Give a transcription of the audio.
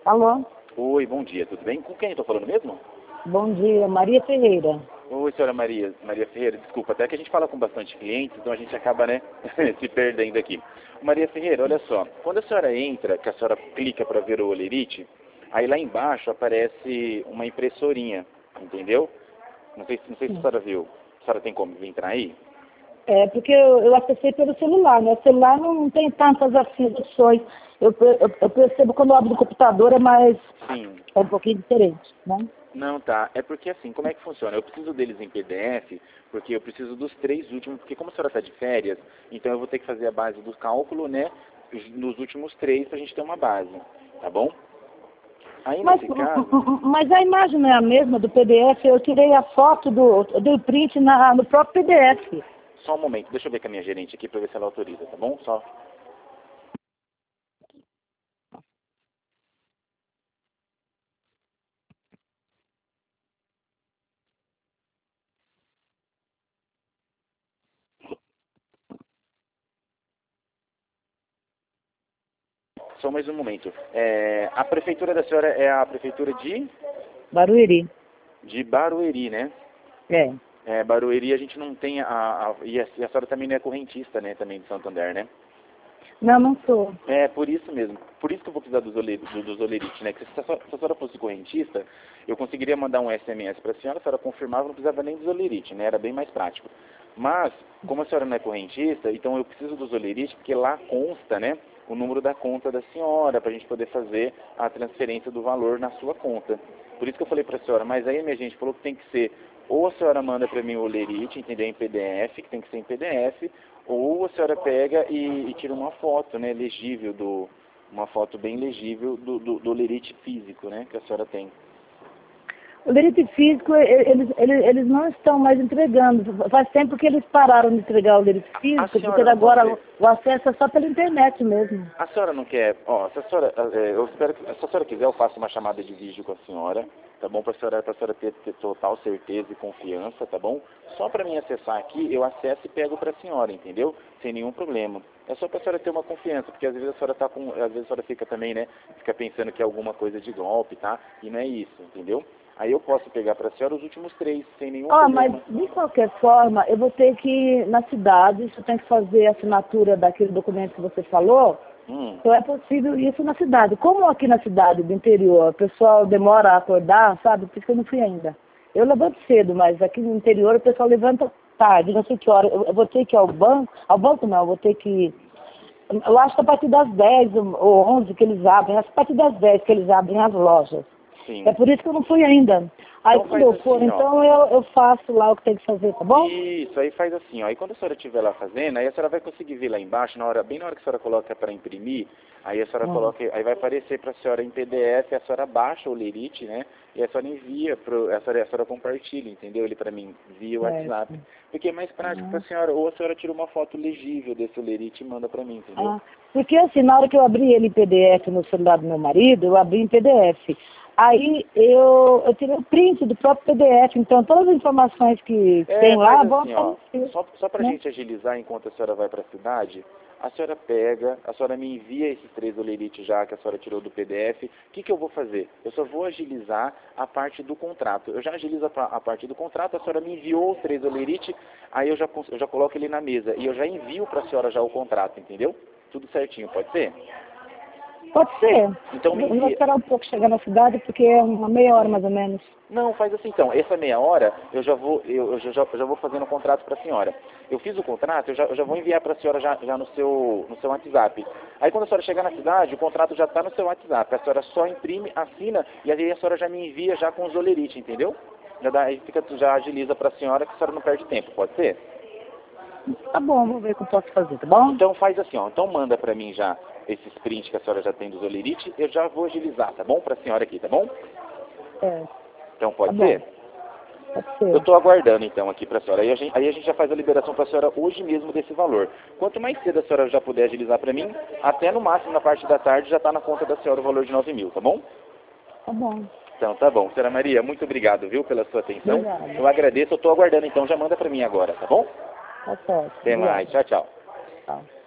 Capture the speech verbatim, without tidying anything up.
Alô? Oi, bom dia, tudo bem? Com quem eu tô falando mesmo? Bom dia, Maria Ferreira. Oi, senhora Maria, Maria Ferreira, desculpa, até que a gente fala com bastante clientes, então a gente acaba, né, se perdendo aqui. Maria Ferreira, olha só, quando a senhora entra, que a senhora clica para ver o olerite, aí lá embaixo aparece uma impressorinha, entendeu? Não sei, não sei se a senhora viu. A senhora tem como entrar aí? É, porque eu, eu acessei pelo celular, né? O celular não tem tantas assim, opções. Eu, eu, eu percebo quando eu abro o computador é mais, Sim. é um pouquinho diferente, né? Não, tá. É porque assim, como é que funciona? Eu preciso deles em P D F, porque eu preciso dos três últimos, porque como a senhora está de férias, então eu vou ter que fazer a base do cálculo, né, nos últimos três para a gente ter uma base, tá bom? Aí Mas, nesse caso, mas a imagem não é a mesma do P D F, eu tirei a foto do, eu dei o print na, no próprio P D F. só um momento, deixa eu ver com a minha gerente aqui para ver se ela autoriza, tá bom? Só. Só mais um momento. É, a prefeitura da senhora é a prefeitura de, Barueri. de Barueri, né? É. É, Barueri a gente não tem a, a e, a e a senhora também não é correntista, né, também de Santander, né? Não, não sou. É, por isso mesmo. Por isso que eu vou precisar dos, oler, do- dos olerites, né? Que se a, senhora, se a senhora fosse correntista, eu conseguiria mandar um S M S para a senhora, a senhora confirmava, não precisava nem dos olerites, né? Era bem mais prático. Mas, como a senhora não é correntista, então eu preciso dos olerites, porque lá consta, né, o número da conta da senhora, para a gente poder fazer a transferência do valor na sua conta. Por isso que eu falei para a senhora, mas aí a minha gente falou que tem que ser, ou a senhora manda para mim o olerite, entendeu, em P D F, que tem que ser em P D F, ou a senhora pega e, e tira uma foto, né, legível, do, uma foto bem legível do, do, do olerite físico, né, que a senhora tem. O direito físico, e- eles, eles, eles não estão mais entregando. Faz tempo que eles pararam de entregar o direito A, a físico, porque senhora não pode agora ser. o, o acesso é só pela internet mesmo. A senhora não quer, ó, se a senhora, eh, eu espero que, se a senhora quiser, eu faço uma chamada de vídeo com a senhora, tá bom? Para a senhora, pra senhora ter, ter total certeza e confiança, tá bom? Só para mim acessar aqui, eu acesso e pego para a senhora, entendeu? Sem nenhum problema. É só para a senhora ter uma confiança, porque às vezes a senhora tá com, às vezes a senhora fica também, né, fica pensando que é alguma coisa de golpe, tá? E não é isso, entendeu? Aí eu posso pegar para a senhora os últimos três, sem nenhum Ó, mas problema. de qualquer forma, eu vou ter que ir na cidade, você tem que fazer a assinatura daquele documento que você falou, Hum. então é possível isso na cidade. Como aqui na cidade do interior o pessoal demora a acordar, sabe? Por isso que eu não fui ainda. Eu levanto cedo, mas aqui no interior o pessoal levanta tarde, não sei que hora. Eu, eu vou ter que ir ao banco, ao banco não, eu vou ter que ir. Eu acho que a partir das dez ou onze que eles abrem, acho que a partir das dez que eles abrem as lojas. Sim. É por isso que eu não fui ainda. Aí Então quando faz eu for, assim, ó. então eu, eu faço lá o que tem que fazer, tá bom? Isso, aí faz assim, ó. Aí quando a senhora estiver lá fazendo, aí a senhora vai conseguir ver lá embaixo, na hora, bem na hora que a senhora coloca para imprimir, aí a senhora Hum. coloca, aí vai aparecer para a senhora em P D F, a senhora baixa o lerite, né? E a senhora envia, pro, a, senhora, a senhora compartilha, entendeu? Ele para mim, via o WhatsApp. Certo. Porque é mais prático para Ah. a senhora, ou a senhora tira uma foto legível desse lerite e manda para mim, entendeu? Ah, porque assim, na hora que eu abri ele em P D F no celular do meu marido, eu abri em P D F. Aí eu, eu tirei o print do próprio P D F, então todas as informações que É, tem lá faz vão assim, ó, aparecer, só, só para a né? gente agilizar enquanto a senhora vai para a cidade, a senhora pega, a senhora me envia esses três olerites já que a senhora tirou do P D F. O que, que eu vou fazer? Eu só vou agilizar a parte do contrato. Eu já agilizo a, pa- a parte do contrato, a senhora me enviou os três olerites, aí eu já, cons- eu já coloco ele na mesa e eu já envio para a senhora já o contrato, entendeu? Tudo certinho, pode ser? Pode ser. Então me Eu vou envia. esperar um pouco chegar na cidade, porque é uma meia hora mais ou menos. Não, faz assim então. Essa meia hora eu já vou, eu, eu já, já já vou fazendo o contrato para a senhora. Eu fiz o contrato, eu já, eu já vou enviar para a senhora já, já no, seu, no seu WhatsApp. Aí quando a senhora chegar na cidade, o contrato já está no seu WhatsApp. A senhora só imprime, assina e aí a senhora já me envia já com os olerites, entendeu? Já dá, aí fica, já agiliza para a senhora que a senhora não perde tempo, pode ser? Tá bom, vou ver o que eu posso fazer, tá bom? Então faz assim, ó. Então manda para mim já esses prints que a senhora já tem dos olerites, eu já vou agilizar, tá bom? Para a senhora aqui, tá bom? É, Então tá pode bom, ser? pode Eu ser. estou aguardando então aqui para a senhora. Aí a, gente, aí a gente já faz a liberação para a senhora hoje mesmo desse valor. Quanto mais cedo a senhora já puder agilizar para mim, até no máximo na parte da tarde já está na conta da senhora o valor de nove mil, tá bom? Tá bom. Então tá bom. Senhora Maria, muito obrigado, viu, pela sua atenção. Obrigada. Eu agradeço, eu estou aguardando então, já manda para mim agora, tá bom? Tá certo. Até mais. Obrigada. Tchau, tchau. Tchau.